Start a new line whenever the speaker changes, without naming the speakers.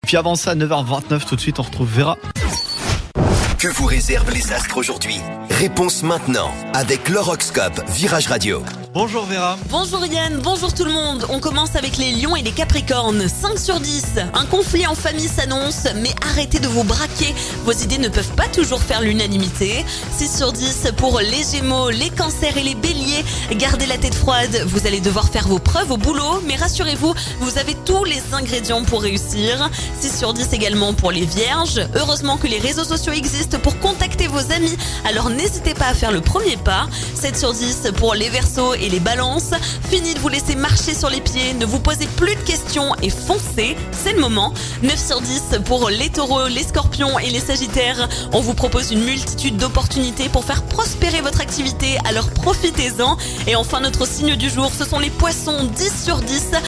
Puis avant ça, à 9h29, tout de suite, on retrouve Vera.
Que vous réservent les astres aujourd'hui? Réponse maintenant avec l'horoscope Virage Radio.
Bonjour Vera.
Bonjour Yann, bonjour tout le monde. On commence avec les lions et les capricornes. 5 sur 10. Un conflit en famille s'annonce, mais arrêtez de vous braquer. Vos idées ne peuvent pas toujours faire l'unanimité. 6 sur 10 pour les gémeaux, les cancers et les béliers. Gardez la tête froide, vous allez devoir faire vos preuves au boulot, mais rassurez-vous, vous avez tous les ingrédients pour réussir. 6 sur 10 également pour les vierges. Heureusement que les réseaux sociaux existent pour contacter vos amis, alors n'hésitez pas à faire le premier pas. 7 sur 10 pour les verseaux et les balances. Fini de vous laisser marcher sur les pieds, ne vous posez plus de questions et foncez, c'est le moment. 9 sur 10 pour les taureaux, les scorpions et les sagittaires. On vous propose une multitude d'opportunités pour faire prospérer votre activité, alors profitez-en. Et enfin notre signe du jour, ce sont les poissons, 10 sur 10.